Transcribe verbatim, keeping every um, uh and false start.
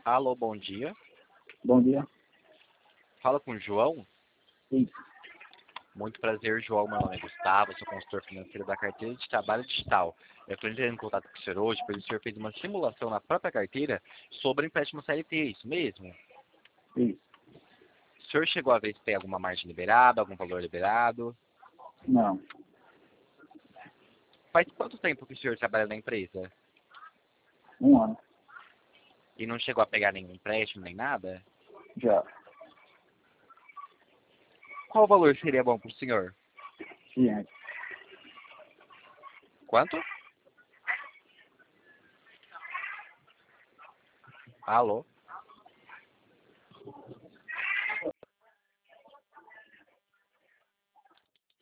Alô, bom dia. Bom dia. Fala com o João. Isso. Muito prazer, João. Meu nome é Gustavo, sou consultor financeiro da carteira de trabalho digital. Eu estou entrando em contato com o senhor hoje, porque o senhor fez uma simulação na própria carteira sobre empréstimo C L T, isso mesmo? Isso. O senhor chegou a ver se tem alguma margem liberada, algum valor liberado? Não. Faz quanto tempo que o senhor trabalha na empresa? Um ano. E não chegou a pegar nenhum empréstimo, nem nada? Já. Qual valor seria bom para o senhor? Ciente. Quanto? Alô?